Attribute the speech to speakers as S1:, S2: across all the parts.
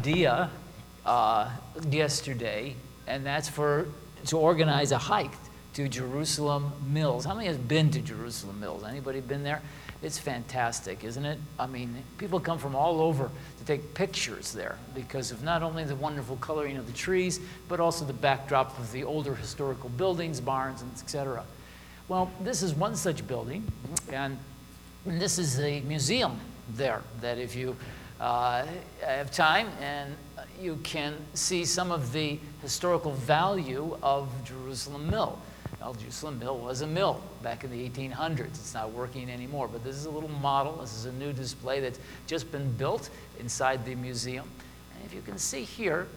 S1: idea yesterday, and that's to organize a hike to Jerusalem Mills. How many has been to Jerusalem Mills? Anybody been there? It's fantastic, isn't it? I mean, people come from all over to take pictures there because of not only the wonderful coloring of the trees, but also the backdrop of the older historical buildings, barns, and etc. Well, this is one such building, and this is a museum there that if you have time and you can see some of the historical value of Jerusalem Mill. Well, Jerusalem Mill was a mill back in the 1800s. It's not working anymore, but this is a little model. This is a new display that's just been built inside the museum. And if you can see here,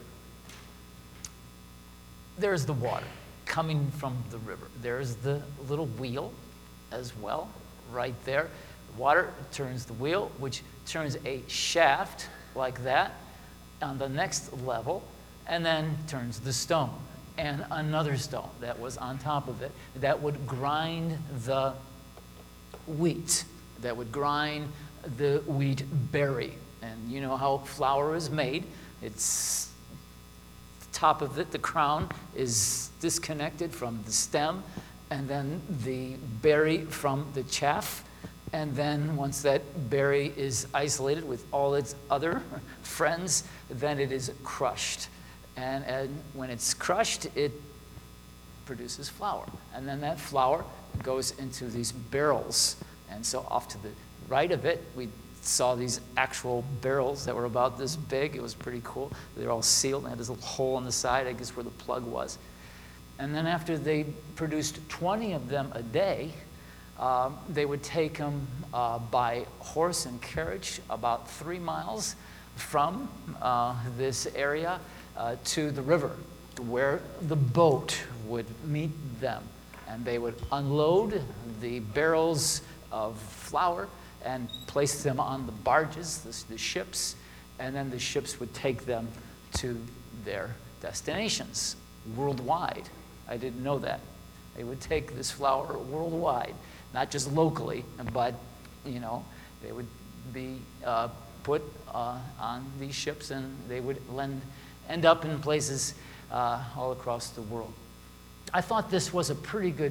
S1: there's the water coming from the river. There's the little wheel as well, right there. The water turns the wheel, which turns a shaft like that on the next level, and then turns the stone. And another stone that was on top of it that would grind the wheat, that would grind the wheat berry. And you know how flour is made. It's the top of it, the crown, is disconnected from the stem, and then the berry from the chaff. And then once that berry is isolated with all its other friends, then it is crushed. And when it's crushed, it produces flour. And then that flour goes into these barrels. And so off to the right of it, we saw these actual barrels that were about this big. It was pretty cool. They were all sealed and had this little hole in the side, I guess where the plug was. And then after they produced 20 of them a day, they would take them by horse and carriage about 3 miles from this area to the river, where the boat would meet them. And they would unload the barrels of flour and place them on the barges, the ships, and then the ships would take them to their destinations worldwide. I didn't know that. They would take this flour worldwide, not just locally, but, you know, they would be put on these ships, and they would end up in places all across the world. I thought this was a pretty good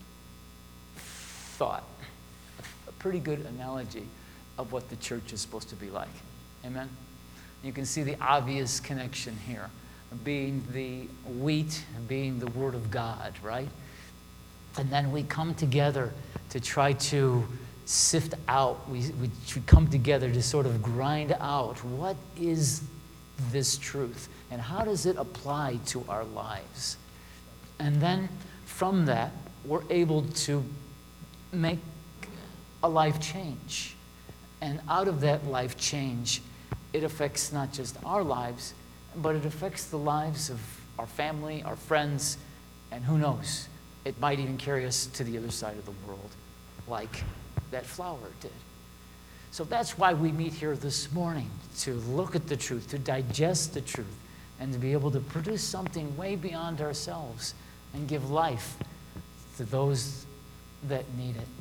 S1: thought, a pretty good analogy of what the church is supposed to be like. Amen? You can see the obvious connection here, being the wheat, being the Word of God, right? And then we come together to try to sift out, we should come together to sort of grind out what is this truth and how does it apply to our lives. And then from that, we're able to make a life change. And out of that life change, it affects not just our lives, but it affects the lives of our family, our friends, and who knows, it might even carry us to the other side of the world, like that flour did. So that's why we meet here this morning, to look at the truth, to digest the truth, and to be able to produce something way beyond ourselves and give life to those that need it.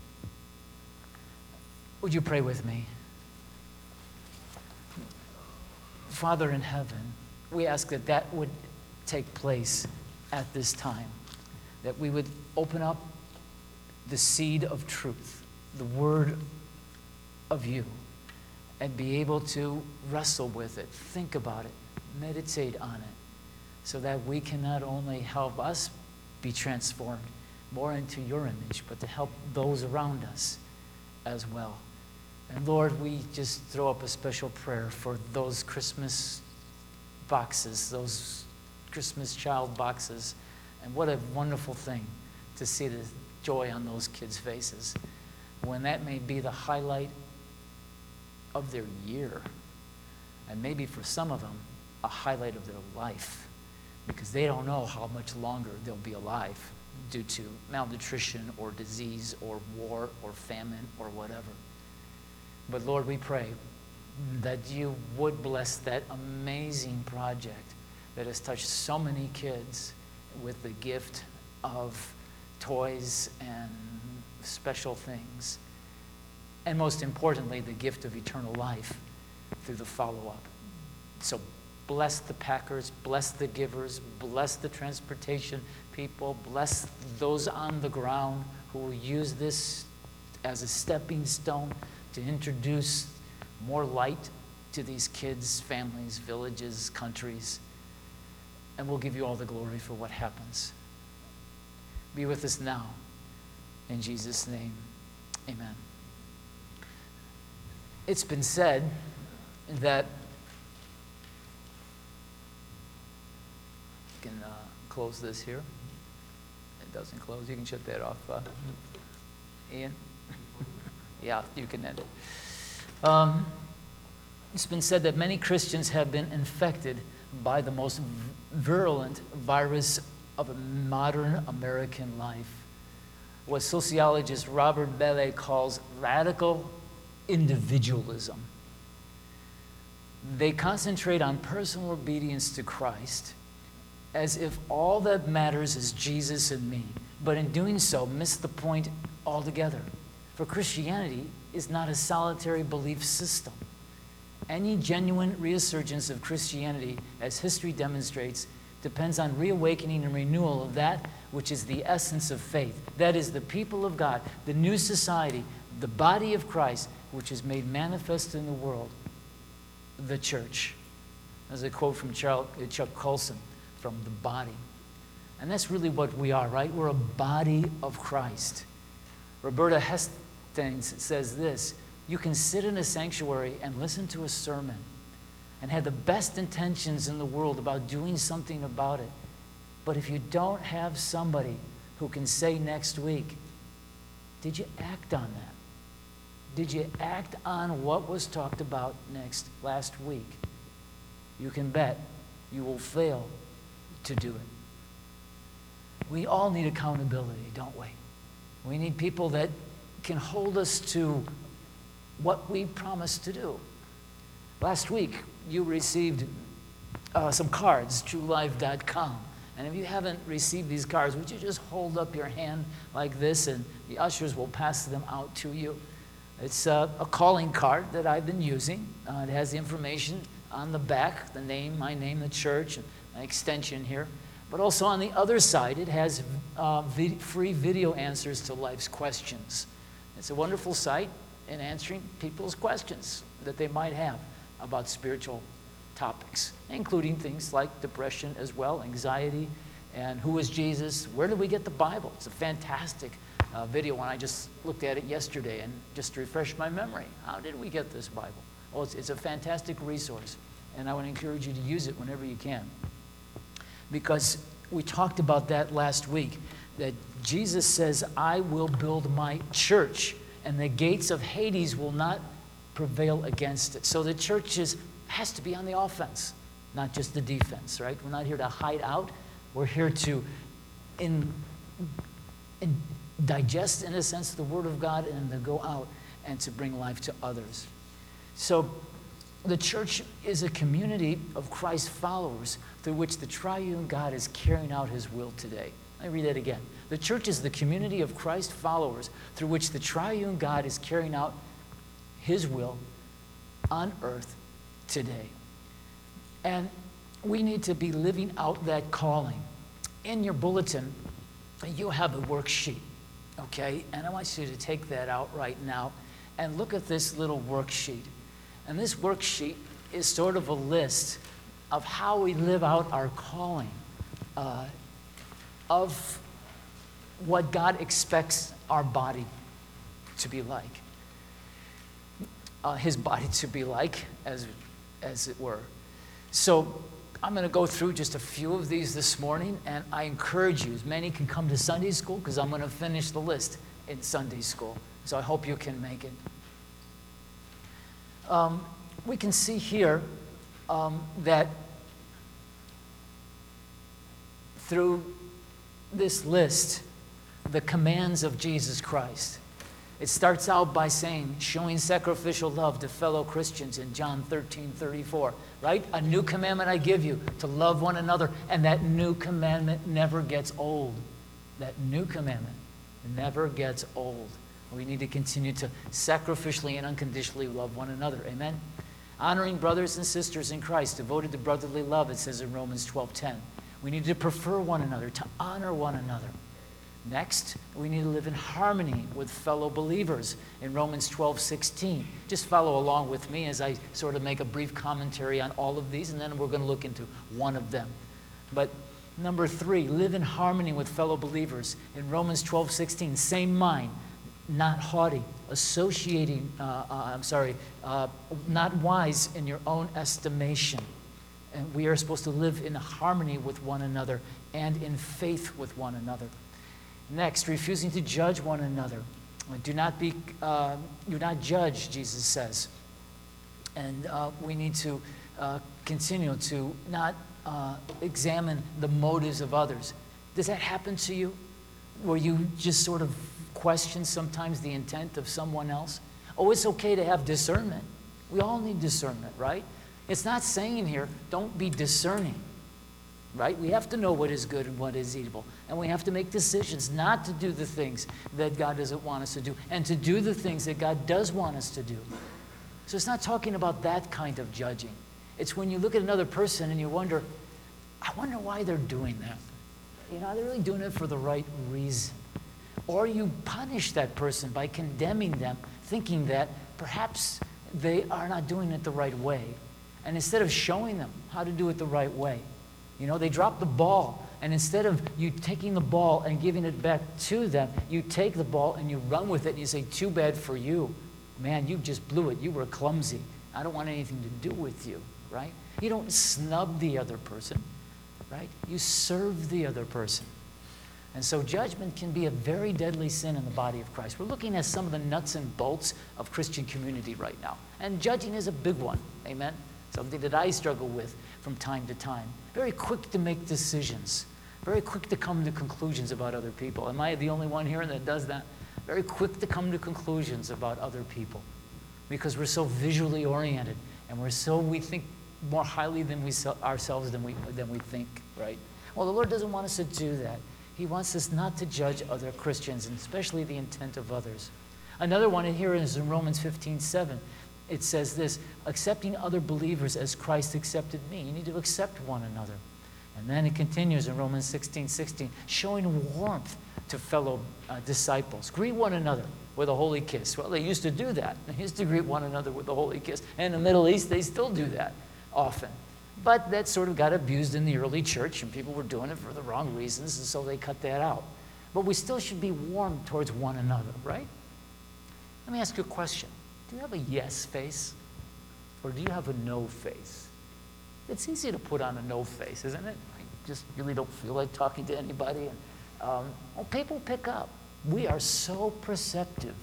S1: Would you pray with me? Father in heaven, we ask that that would take place at this time, that we would open up the seed of truth, the word of you, and be able to wrestle with it, think about it, meditate on it, so that we can not only help us be transformed more into your image, but to help those around us as well. And Lord, we just throw up a special prayer for those Christmas boxes, those Christmas child boxes. And what a wonderful thing to see the joy on those kids' faces when that may be the highlight of their year. And maybe for some of them, a highlight of their life, because they don't know how much longer they'll be alive due to malnutrition or disease or war or famine or whatever. But Lord, we pray that you would bless that amazing project that has touched so many kids with the gift of toys and special things. And most importantly, the gift of eternal life through the follow-up. So bless the packers, bless the givers, bless the transportation people, bless those on the ground who will use this as a stepping stone to introduce more light to these kids, families, villages, countries. And we'll give you all the glory for what happens. Be with us now. In Jesus' name, amen. It's been said that you can close this here. It doesn't close. You can shut that off, Ian. Yeah, you can end it. It's been said that many Christians have been infected by the most virulent virus of a modern American life, what sociologist Robert Bellet calls radical individualism. They concentrate on personal obedience to Christ as if all that matters is Jesus and me, but in doing so, miss the point altogether. For Christianity is not a solitary belief system. Any genuine resurgence of Christianity, as history demonstrates, depends on reawakening and renewal of that which is the essence of faith. That is, the people of God, the new society, the body of Christ, which is made manifest in the world, the church. There's a quote from Chuck Colson, from the body. And that's really what we are, right? We're a body of Christ. Roberta Hastings says this: you can sit in a sanctuary and listen to a sermon and have the best intentions in the world about doing something about it. But if you don't have somebody who can say next week, did you act on that? Did you act on what was talked about last week? You can bet you will fail to do it. We all need accountability, don't we? We need people that can hold us to what we promised to do. Last week, you received some cards, truelife.com. And if you haven't received these cards, would you just hold up your hand like this, and the ushers will pass them out to you. It's a calling card that I've been using. It has the information on the back, the name, my name, the church, and an extension here. But also on the other side, it has free video answers to life's questions. It's a wonderful site in answering people's questions that they might have about spiritual topics, including things like depression as well, anxiety, and who is Jesus? Where did we get the Bible? It's a fantastic video, and I just looked at it yesterday and just to refresh my memory. How did we get this Bible? Oh, it's a fantastic resource, and I would encourage you to use it whenever you can. Because we talked about that last week, that Jesus says, I will build my church, and the gates of Hades will not prevail against it. So the church has to be on the offense, not just the defense, right? We're not here to hide out. We're here to digest, in a sense, the Word of God and to go out and to bring life to others. So the church is a community of Christ followers through which the triune God is carrying out his will today. Let me read that again. The church is the community of Christ followers through which the triune God is carrying out his will on earth today. And we need to be living out that calling. In your bulletin, you have a worksheet, okay? And I want you to take that out right now and look at this little worksheet. And this worksheet is sort of a list of how we live out our calling, of what God expects our body to be like, his body to be like, as it were. So I'm going to go through just a few of these this morning, and I encourage you, as many can come to Sunday school, because I'm going to finish the list in Sunday school. So I hope you can make it. We can see here that through this list, the commands of Jesus Christ. It starts out by saying, showing sacrificial love to fellow Christians in John 13:34, right? A new commandment I give you, to love one another, and that new commandment never gets old. That new commandment never gets old. We need to continue to sacrificially and unconditionally love one another, amen? Honoring brothers and sisters in Christ, devoted to brotherly love, it says in Romans 12:10. We need to prefer one another, to honor one another. Next, we need to live in harmony with fellow believers in Romans 12:16. Just follow along with me as I sort of make a brief commentary on all of these, and then we're going to look into one of them. But number 3, live in harmony with fellow believers. In Romans 12:16, same mind, not haughty, not wise in your own estimation. And we are supposed to live in harmony with one another and in faith with one another. Next, refusing to judge one another. Do not judge, Jesus says. And we need to continue to not examine the motives of others. Does that happen to you? Where you just sort of question sometimes the intent of someone else? Oh, it's okay to have discernment. We all need discernment, right? It's not saying here, don't be discerning, right? We have to know what is good and what is evil. And we have to make decisions not to do the things that God doesn't want us to do and to do the things that God does want us to do. So it's not talking about that kind of judging. It's when you look at another person and you wonder, I wonder why they're doing that. You know, are they really doing it for the right reason? Or you punish that person by condemning them, thinking that perhaps they are not doing it the right way. And instead of showing them how to do it the right way, you know, they drop the ball. And instead of you taking the ball and giving it back to them, you take the ball and you run with it and you say, too bad for you. Man, you just blew it. You were clumsy. I don't want anything to do with you, right? You don't snub the other person, right? You serve the other person. And so judgment can be a very deadly sin in the body of Christ. We're looking at some of the nuts and bolts of Christian community right now. And judging is a big one, amen? Something that I struggle with from time to time. Very quick to make decisions. Very quick to come to conclusions about other people. Am I the only one here that does that? Very quick to come to conclusions about other people. Because we're so visually oriented. And we think more highly than ourselves than we think, right? Well, the Lord doesn't want us to do that. He wants us not to judge other Christians, and especially the intent of others. Another one here is in Romans 15:7. It says this, accepting other believers as Christ accepted me. You need to accept one another. And then it continues in Romans 16:16, showing warmth to fellow disciples. Greet one another with a holy kiss. Well, they used to do that. They used to greet one another with a holy kiss. And in the Middle East, they still do that often. But that sort of got abused in the early church, and people were doing it for the wrong reasons, and so they cut that out. But we still should be warm towards one another, right? Let me ask you a question. Do you have a yes face, or do you have a no face? It's easy to put on a no face, isn't it? I just really don't feel like talking to anybody. And, people pick up. We are so perceptive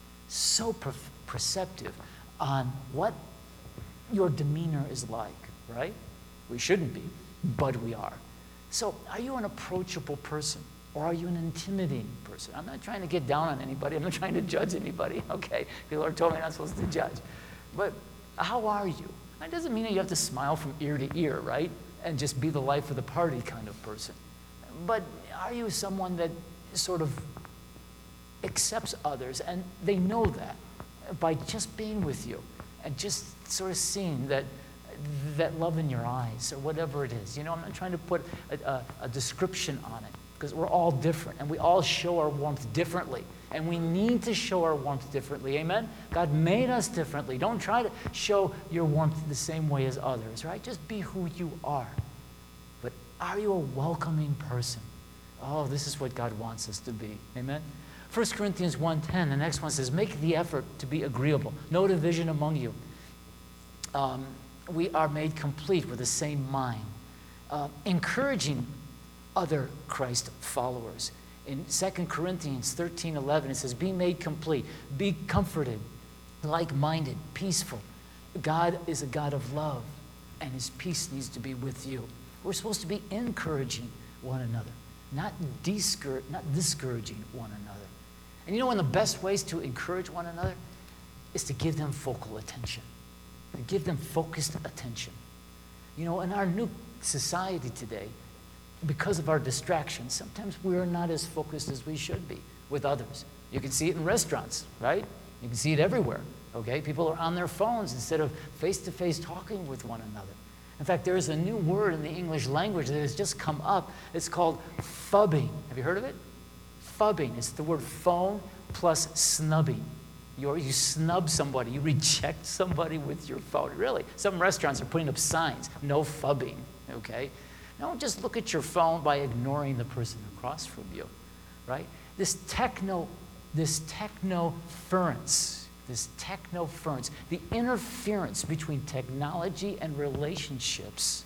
S1: on what your demeanor is like, right? We shouldn't be, but we are. So are you an approachable person, or are you an intimidating person? I'm not trying to get down on anybody. I'm not trying to judge anybody, okay? The Lord told me I'm not supposed to judge. But how are you? That doesn't mean that you have to smile from ear to ear, right? And just be the life of the party kind of person. But are you someone that sort of accepts others, and they know that by just being with you and just sort of seeing that love in your eyes or whatever it is. You know, I'm not trying to put a description on it, because we're all different and we all show our warmth differently, and we need to show our warmth differently. Amen? God made us differently. Don't try to show your warmth the same way as others, right? Just be who you are. But are you a welcoming person? Oh, this is what God wants us to be. Amen? 1 Corinthians 1:10, the next one says, make the effort to be agreeable. No division among you. We are made complete with the same mind. Encouraging other Christ followers. In 2 Corinthians 13:11, it says, be made complete, be comforted, like-minded, peaceful. God is a God of love, and his peace needs to be with you. We're supposed to be encouraging one another, not discouraging one another. And you know one of the best ways to encourage one another is to give them focal attention. To give them focused attention. You know, in our new society today, because of our distractions, sometimes we're not as focused as we should be with others. You can see it in restaurants, right? You can see it everywhere. Okay? People are on their phones instead of face-to-face talking with one another. In fact, there is a new word in the English language that has just come up. It's called phubbing. Have you heard of it? Phubbing. It's the word phone plus snubbing. You snub somebody. You reject somebody with your phone. Really. Some restaurants are putting up signs. No phubbing. Okay? Don't just look at your phone by ignoring the person across from you. Right? This technoference, the interference between technology and relationships,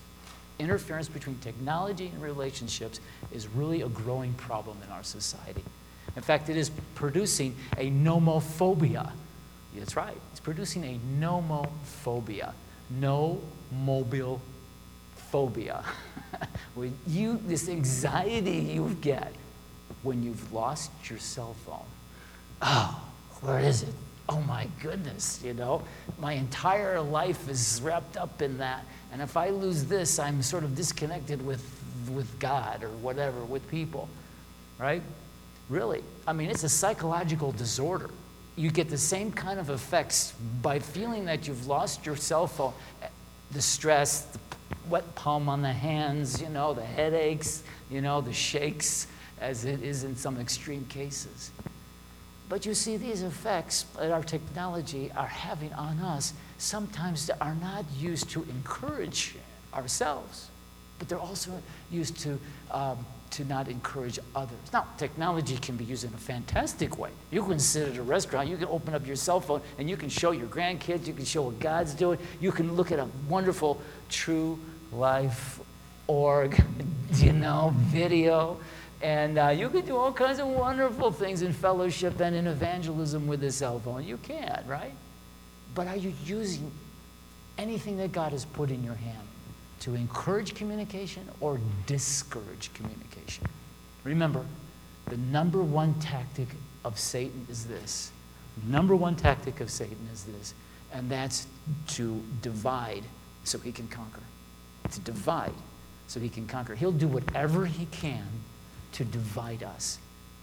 S1: is really a growing problem in our society. In fact, it is producing a nomophobia. That's right. It's producing a nomophobia. No mobile phobia. This anxiety you get when you've lost your cell phone. Oh, where is it? Oh my goodness, my entire life is wrapped up in that. And if I lose this, I'm sort of disconnected with God or whatever, with people, right? Really, it's a psychological disorder. You get the same kind of effects by feeling that you've lost your cell phone. The stress, the wet palm on the hands, the headaches, the shakes, as it is in some extreme cases. But you see, these effects that our technology are having on us sometimes are not used to encourage ourselves, but they're also used to not encourage others. Now, technology can be used in a fantastic way. You can sit at a restaurant, you can open up your cell phone, and you can show your grandkids, you can show what God's doing, you can look at a wonderful True Life org, video. And you can do all kinds of wonderful things in fellowship and in evangelism with a cell phone. You can, right? But are you using anything that God has put in your hand to encourage communication or discourage communication? Remember, the number one tactic of Satan is this. And that's to divide so he can conquer. To divide so he can conquer. He'll do whatever he can to divide us.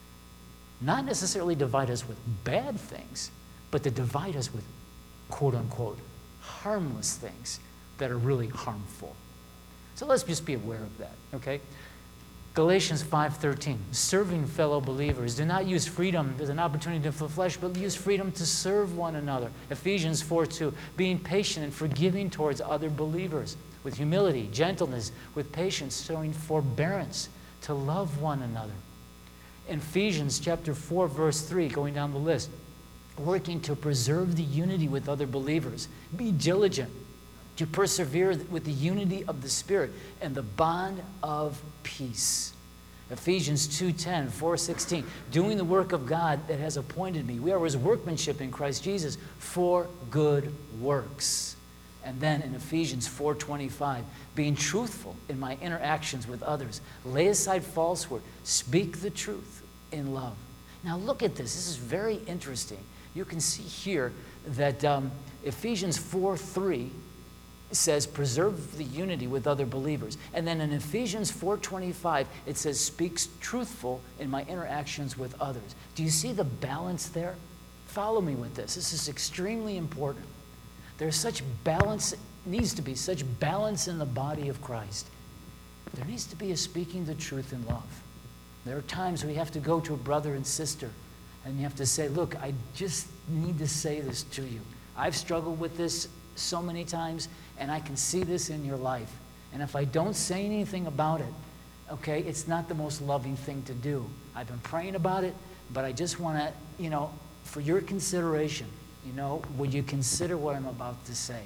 S1: Not necessarily divide us with bad things, but to divide us with, quote unquote, harmless things that are really harmful. So let's just be aware of that, okay? Galatians 5:13, serving fellow believers. Do not use freedom as an opportunity for the flesh, but use freedom to serve one another. Ephesians 4:2, being patient and forgiving towards other believers, with humility, gentleness, with patience, showing forbearance, to love one another. In Ephesians chapter 4, verse 3, going down the list, working to preserve the unity with other believers. Be diligent to persevere with the unity of the Spirit and the bond of peace. Ephesians 2:10, 4:16, doing the work of God that has appointed me. We are his workmanship in Christ Jesus for good works. And then in Ephesians 4:25, being truthful in my interactions with others, lay aside falsehood, speak the truth in love. Now look at this. This is very interesting. You can see here that Ephesians 4:3 says preserve the unity with other believers. And then in Ephesians 4:25, it says speaks truthful in my interactions with others. Do you see the balance there? Follow me with this. This is extremely important. There's such balance, needs to be such balance in the body of Christ. There needs to be a speaking the truth in love. There are times we have to go to a brother and sister and you have to say, look, I just need to say this to you. I've struggled with this so many times and I can see this in your life. And if I don't say anything about it, okay, it's not the most loving thing to do. I've been praying about it, but I just want to, for your consideration, would you consider what I'm about to say?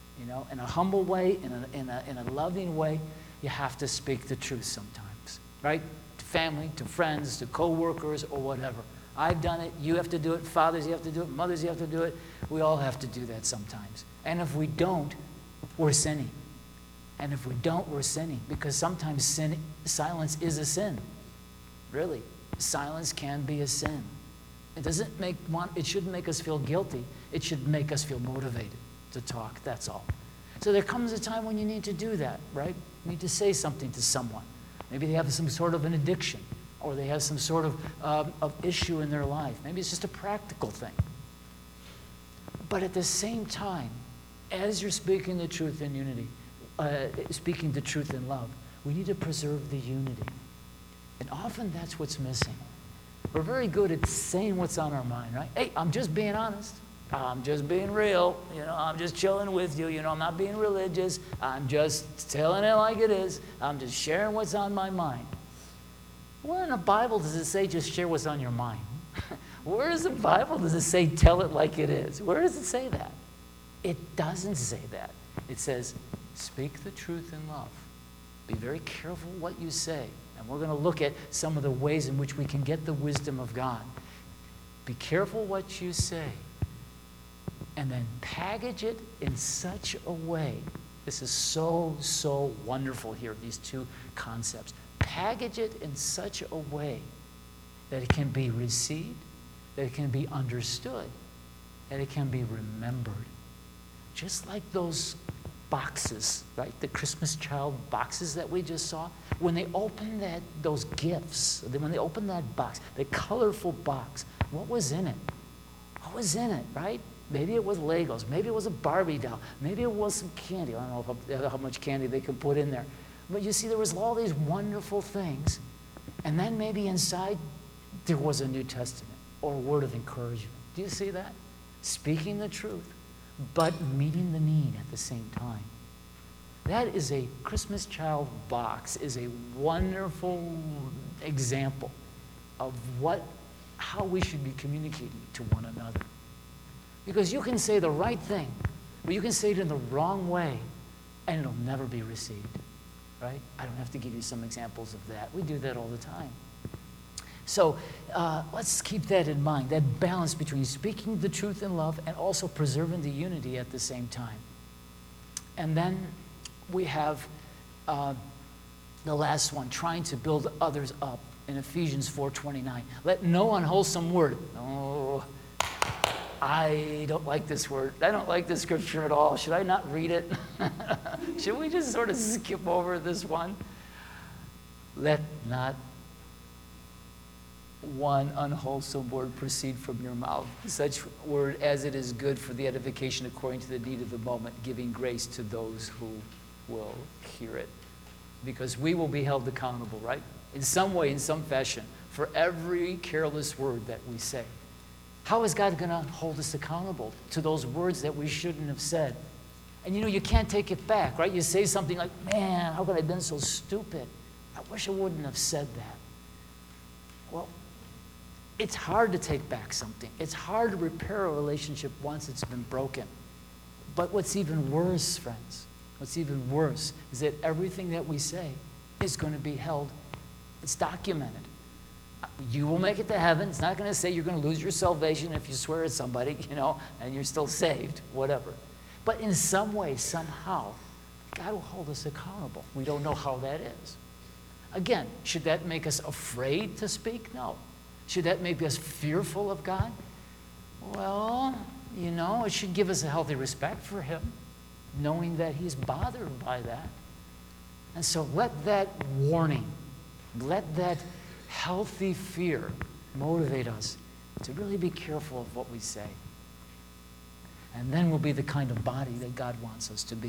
S1: In a humble way, in a loving way, you have to speak the truth sometimes, right? To family, to friends, to co-workers, or whatever. I've done it. You have to do it. Fathers, you have to do it. Mothers, you have to do it. We all have to do that sometimes. And if we don't, we're sinning. And if we don't, we're sinning. Because sometimes silence is a sin. Really. Silence can be a sin. It shouldn't make us feel guilty. It should make us feel motivated to talk. That's all. So there comes a time when you need to do that, right? You need to say something to someone. Maybe they have some sort of an addiction, or they have some sort of issue in their life. Maybe it's just a practical thing. But at the same time, as you're speaking the truth in unity, speaking the truth in love, we need to preserve the unity. And often that's what's missing. We're very good at saying what's on our mind, right? Hey, I'm just being honest. I'm just being real. I'm just chilling with you. I'm not being religious. I'm just telling it like it is. I'm just sharing what's on my mind. Where in the Bible does it say just share what's on your mind? Where in the Bible does it say tell it like it is? Where does it say that? It doesn't say that. It says speak the truth in love. Be very careful what you say. And we're going to look at some of the ways in which we can get the wisdom of God. Be careful what you say. And then package it in such a way. This is so, so wonderful here, these two concepts. Package it in such a way that it can be received, that it can be understood, that it can be remembered. Just like those boxes, right? The Christmas child boxes that we just saw. When they opened those gifts, when they opened that box, the colorful box, what was in it? What was in it, right? Maybe it was Legos. Maybe it was a Barbie doll. Maybe it was some candy. I don't know how much candy they could put in there. But you see, there was all these wonderful things. And then maybe inside, there was a New Testament or a word of encouragement. Do you see that? Speaking the truth, but meeting the need at the same time. That is a Christmas child box, is a wonderful example of how we should be communicating to one another. Because you can say the right thing, but you can say it in the wrong way, and it'll never be received, right? I don't have to give you some examples of that. We do that all the time. So let's keep that in mind, that balance between speaking the truth in love and also preserving the unity at the same time. And then we have the last one, trying to build others up in Ephesians 4:29. Let no unwholesome word. Oh, I don't like this word. I don't like this scripture at all. Should I not read it? Should we just sort of skip over this one? Let not one unwholesome word proceed from your mouth. Such word as it is good for the edification according to the need of the moment, giving grace to those who will hear it. Because we will be held accountable, right? In some way, in some fashion, for every careless word that we say. How is God going to hold us accountable to those words that we shouldn't have said? And you can't take it back, right? You say something like, man, how could I have been so stupid? I wish I wouldn't have said that. Well, it's hard to take back something. It's hard to repair a relationship once it's been broken. But what's even worse, friends, what's even worse is that everything that we say is going to be held. It's documented. You will make it to heaven. It's not going to say you're going to lose your salvation if you swear at somebody, and you're still saved, whatever. But in some way, somehow, God will hold us accountable. We don't know how that is. Again, should that make us afraid to speak? No. Should that make us fearful of God? Well, it should give us a healthy respect for Him, knowing that He's bothered by that. And so let that warning, let that healthy fear motivate us to really be careful of what we say. And then we'll be the kind of body that God wants us to be.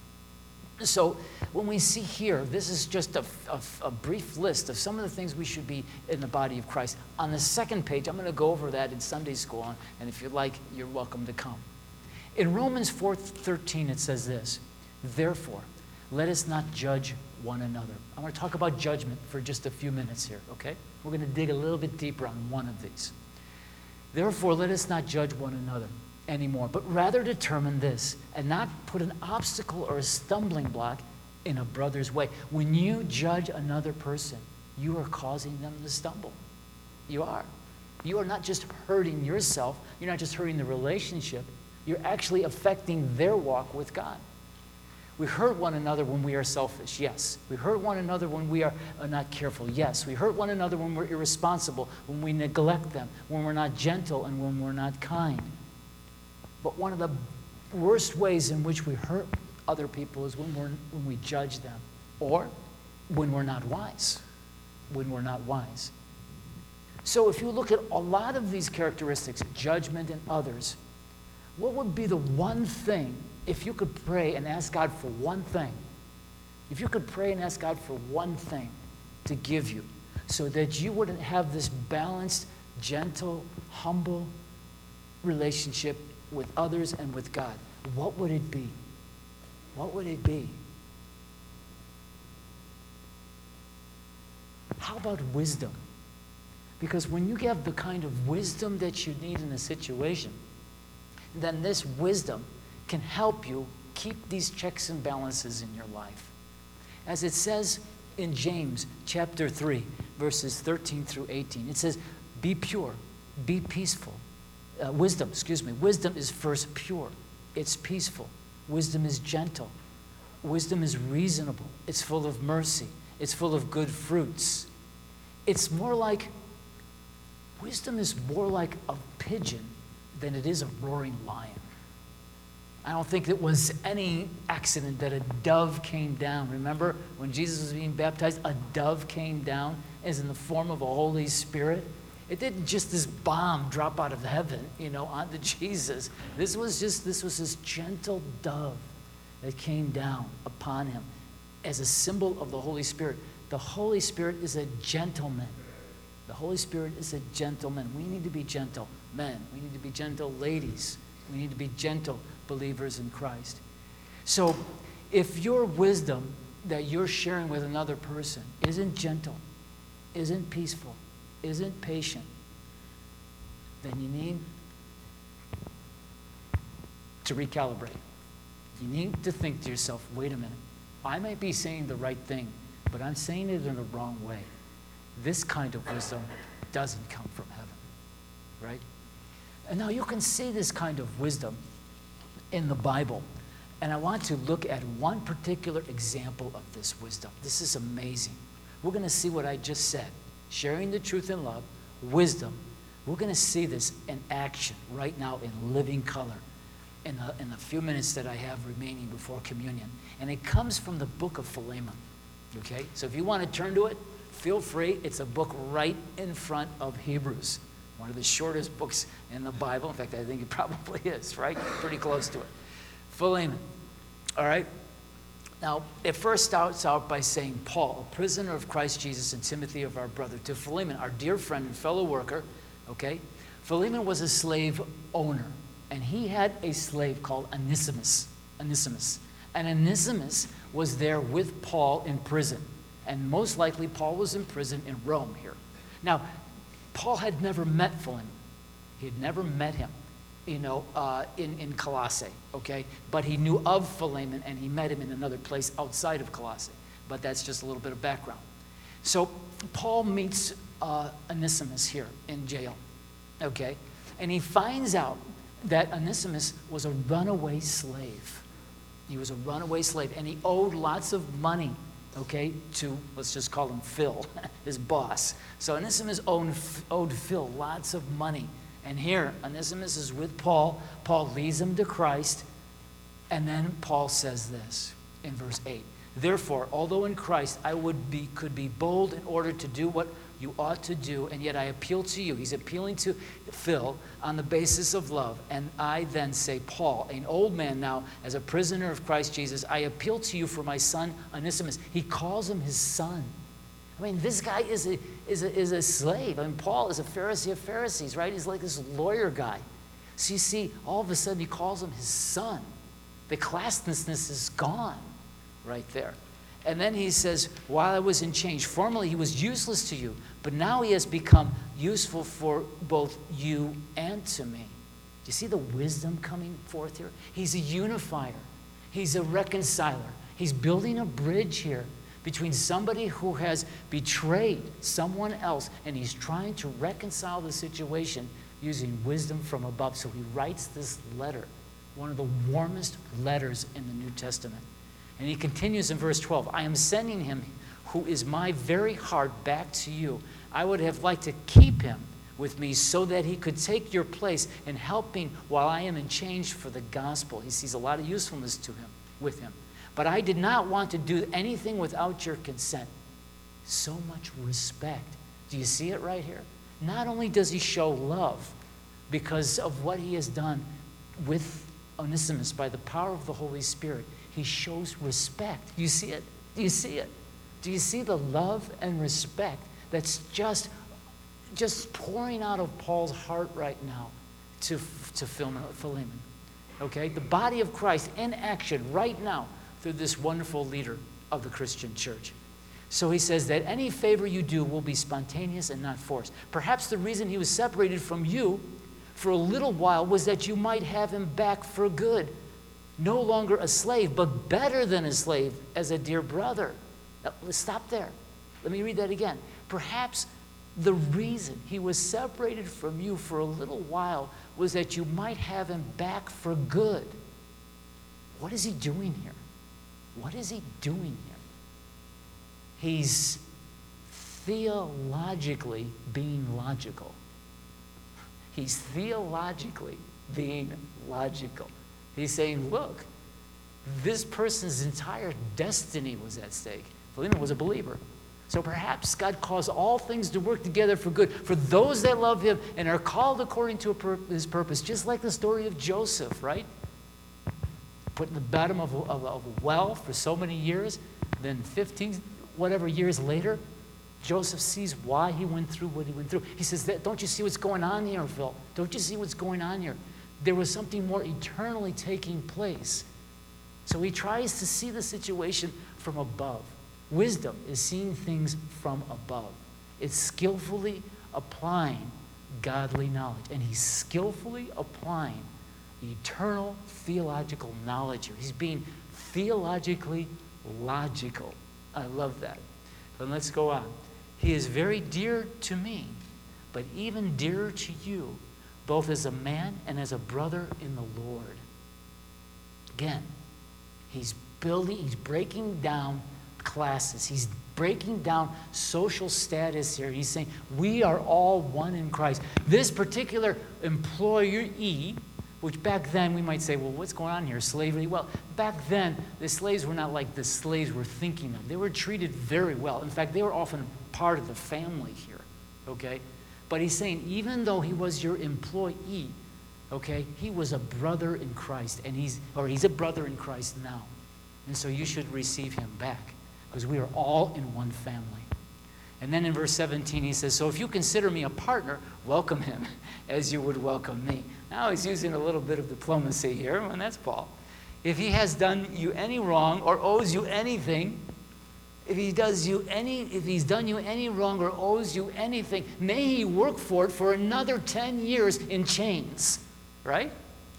S1: So when we see here, this is just a brief list of some of the things we should be in the body of Christ. On the second page, I'm going to go over that in Sunday school, and if you'd like, you're welcome to come. In Romans 4:13, it says this, therefore, let us not judge one another. I want to talk about judgment for just a few minutes here, okay? We're going to dig a little bit deeper on one of these. Therefore, let us not judge one another anymore, but rather determine this, and not put an obstacle or a stumbling block in a brother's way. When you judge another person, you are causing them to stumble. You are. You are not just hurting yourself. You're not just hurting the relationship. You're actually affecting their walk with God. We hurt one another when we are selfish, yes. We hurt one another when we are not careful, yes. We hurt one another when we're irresponsible, when we neglect them, when we're not gentle, and when we're not kind. But one of the worst ways in which we hurt other people is when we judge them, or when we're not wise. When we're not wise. So if you look at a lot of these characteristics, judgment in others, what would be the one thing, if you could pray and ask God for one thing, if you could pray and ask God for one thing to give you, so that you wouldn't have this balanced, gentle, humble relationship with others and with God, what would it be? What would it be? How about wisdom? Because when you have the kind of wisdom that you need in a situation, then this wisdom can help you keep these checks and balances in your life. As it says in James chapter 3, verses 13 through 18, it says, be pure, be peaceful. Wisdom is first pure. It's peaceful. Wisdom is gentle. Wisdom is reasonable. It's full of mercy. It's full of good fruits. Wisdom is more like a pigeon than it is a roaring lion. I don't think it was any accident that a dove came down. Remember when Jesus was being baptized, a dove came down as in the form of a Holy Spirit. It didn't just this bomb drop out of heaven, onto Jesus. This was this gentle dove that came down upon him as a symbol of the Holy Spirit. The Holy Spirit is a gentleman. The Holy Spirit is a gentleman. We need to be gentle men. We need to be gentle ladies. We need to be gentle believers in Christ. So if your wisdom that you're sharing with another person isn't gentle, isn't peaceful, isn't patient, then you need to recalibrate. You need to think to yourself, wait a minute, I might be saying the right thing, but I'm saying it in the wrong way. This kind of wisdom doesn't come from heaven, right? And now you can see this kind of wisdom in the Bible. And I want to look at one particular example of this wisdom. This is amazing. We're going to see what I just said. Sharing the truth in love, wisdom. We're going to see this in action right now in living color in the few minutes that I have remaining before communion. And it comes from the book of Philemon. Okay? So if you want to turn to it, feel free. It's a book right in front of Hebrews. One of the shortest books in the Bible. In fact, I think it probably is, right? Pretty close to it. Philemon. All right? Now, it first starts out by saying, Paul, a prisoner of Christ Jesus, and Timothy of our brother, to Philemon, our dear friend and fellow worker, okay? Philemon was a slave owner, and he had a slave called Onesimus. And Onesimus was there with Paul in prison. And most likely, Paul was in prison in Rome here. Now, Paul had never met Philemon. He had never met him, in Colossae, okay? But he knew of Philemon, and he met him in another place outside of Colossae. But that's just a little bit of background. So Paul meets Onesimus here in jail, okay? And he finds out that Onesimus was a runaway slave. He was a runaway slave, and he owed lots of money, okay, to, let's just call him Phil, his boss. So Onesimus owed Phil lots of money. And here, Onesimus is with Paul. Paul leads him to Christ. And then Paul says this in verse 8. Therefore, although in Christ I could be bold in order to do what you ought to do, and yet I appeal to you. He's appealing to Phil on the basis of love. And I then say, Paul, an old man now, as a prisoner of Christ Jesus, I appeal to you for my son Onesimus. He calls him his son. I mean, this guy is a slave. I mean, Paul is a Pharisee of Pharisees, right? He's like this lawyer guy. So you see, all of a sudden he calls him his son. The classlessness is gone right there. And then he says, while I was in chains, formerly he was useless to you, but now he has become useful for both you and to me. Do you see the wisdom coming forth here? He's a unifier. He's a reconciler. He's building a bridge here between somebody who has betrayed someone else, and he's trying to reconcile the situation using wisdom from above. So he writes this letter, one of the warmest letters in the New Testament. And he continues in verse 12, I am sending him who is my very heart back to you. I would have liked to keep him with me so that he could take your place in helping while I am in change for the gospel. He sees a lot of usefulness to him, with him. But I did not want to do anything without your consent. So much respect. Do you see it right here? Not only does he show love because of what he has done with Onesimus by the power of the Holy Spirit, he shows respect. You see it? Do you see it? Do you see the love and respect that's just pouring out of Paul's heart right now to Philemon? Okay? The body of Christ in action right now through this wonderful leader of the Christian church. So he says that any favor you do will be spontaneous and not forced. Perhaps the reason he was separated from you for a little while was that you might have him back for good. No longer a slave, but better than a slave, as a dear brother. Now, let's stop there. Let me read that again. Perhaps the reason he was separated from you for a little while was that you might have him back for good. What is he doing here? What is he doing here? He's theologically being logical. He's theologically being logical. He's saying, look, this person's entire destiny was at stake. Philemon was a believer. So perhaps God caused all things to work together for good for those that love him and are called according to his purpose, just like the story of Joseph, right? Put in the bottom of a well for so many years, then 15 whatever years later, Joseph sees why he went through what he went through. He says, don't you see what's going on here, Phil? Don't you see what's going on here? There was something more eternally taking place. So he tries to see the situation from above. Wisdom is seeing things from above. It's skillfully applying godly knowledge. And he's skillfully applying eternal theological knowledge here. He's being theologically logical. I love that. But let's go on. He is very dear to me, but even dearer to you, both as a man and as a brother in the Lord. Again, he's breaking down classes. He's breaking down social status here. He's saying, we are all one in Christ. This particular employee, which back then we might say, well, what's going on here? Slavery? Well, back then, the slaves were not like the slaves we're thinking of. They were treated very well. In fact, they were often part of the family here, okay? But he's saying, even though he was your employee, okay, he was a brother in Christ, and he's a brother in Christ now. And so you should receive him back, because we are all in one family. And then in verse 17, he says, so if you consider me a partner, welcome him as you would welcome me. Now he's using a little bit of diplomacy here, and that's Paul. If he has done you any wrong or owes you anything, if he's done you any wrong or owes you anything, may he work for it for another 10 years in chains. Right?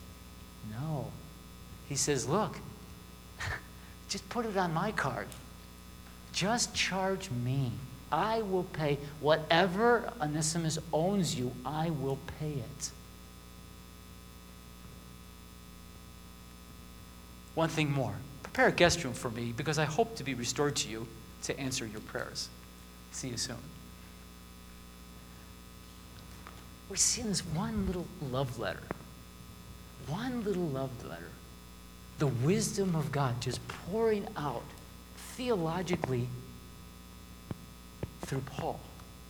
S1: No. He says, look, just put it on my card. Just charge me. I will pay. Whatever Onesimus owns you, I will pay it. One thing more. Prepare a guest room for me, because I hope to be restored to you to answer your prayers. See you soon. We're seeing this one little love letter. One little love letter. The wisdom of God just pouring out theologically through Paul.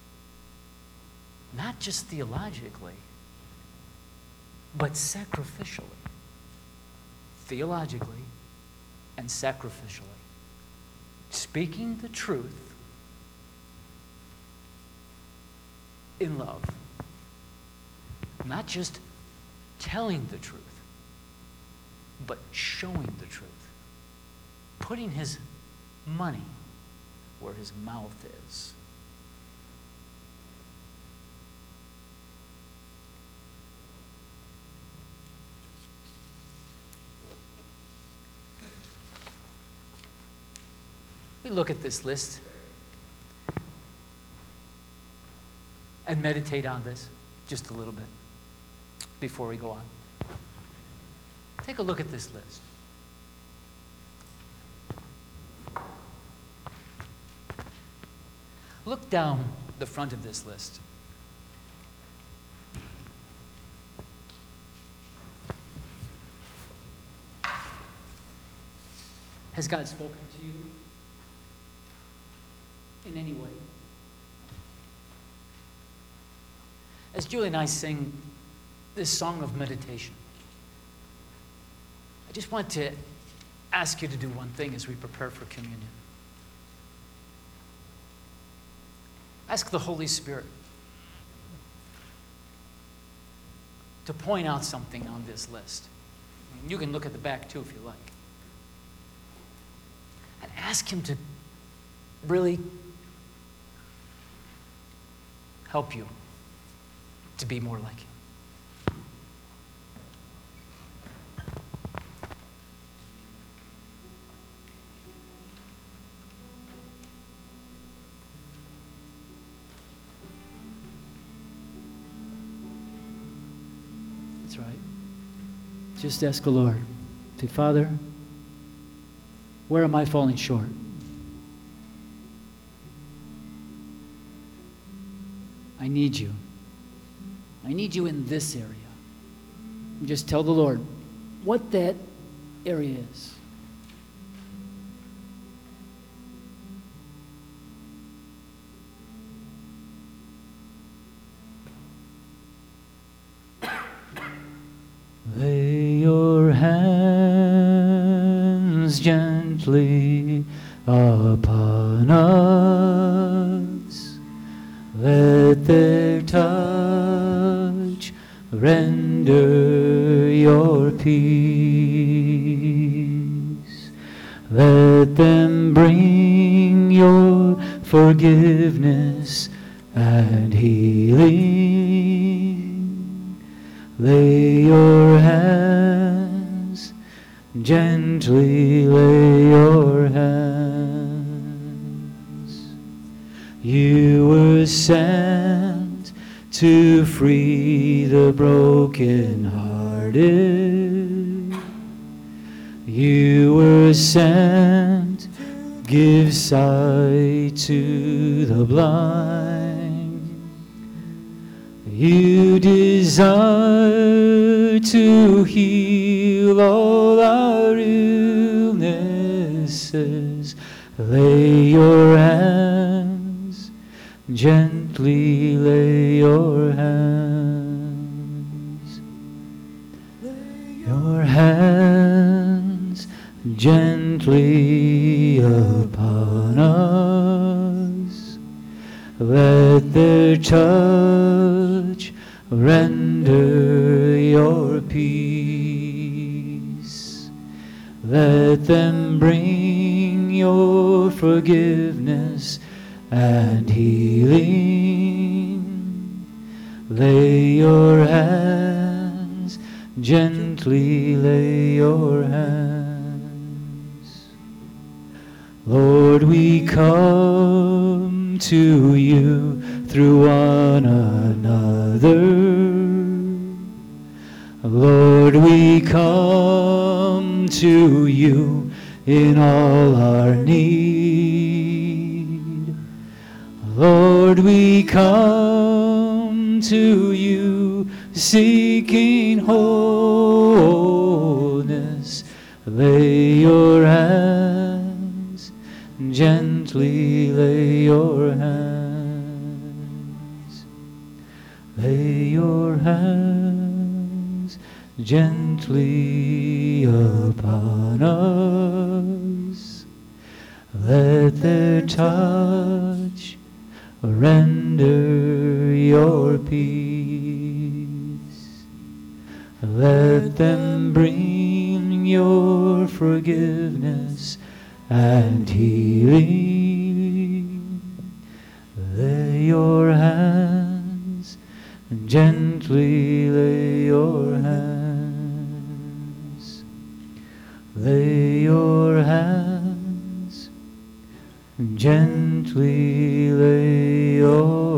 S1: Not just theologically, but sacrificially. Theologically and sacrificially. Speaking the truth in love. Not just telling the truth, but showing the truth. Putting his money where his mouth is. We look at this list and meditate on this just a little bit before we go on. Take a look at this list. Look down the front of this list. Has God spoken to you in any way? As Julie and I sing this song of meditation, just want to ask you to do one thing as we prepare for communion. Ask the Holy Spirit to point out something on this list. You can look at the back too if you like. And ask him to really help you to be more like him.
S2: That's right. Just ask the Lord. Say, Father, where am I falling short? I need you. I need you in this area. And just tell the Lord what that area is. Lay your hands gently upon us. Let their touch render your peace. Let them bring your forgiveness and healing. Lay your hands, gently lay your hands. You were sent to free the brokenhearted. You were sent, give sight to the blind. You desire to heal all our illnesses. Lay your hands, gently lay your hands. Your hands gently upon us. Let their touch render your peace. Let them bring your forgiveness and healing. Lay your hands, gently lay your hands. Lord, we come to you through one another. Lord, we come to you in all our need. Lord, we come to you seeking wholeness. Lay your hands, gently lay your hands. Lay your hands gently upon us. Let their touch render your peace. Let them bring your forgiveness and healing. Lay your hands, gently lay your hands. Lay your hands, gently lay your